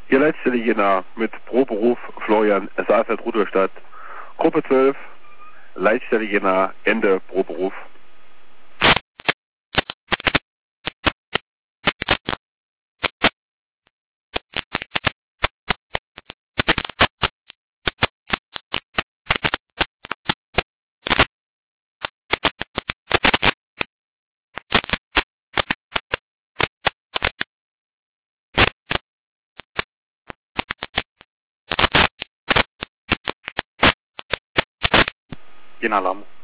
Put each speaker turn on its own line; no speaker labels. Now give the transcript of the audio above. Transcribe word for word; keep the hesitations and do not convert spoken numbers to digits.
Hier Leitstelle Jena mit Pro-Beruf Florian Saalfeld-Rudolstadt. Gruppe zwölf, Leitstelle Jena, Ende Pro-Beruf. Jena Alarm.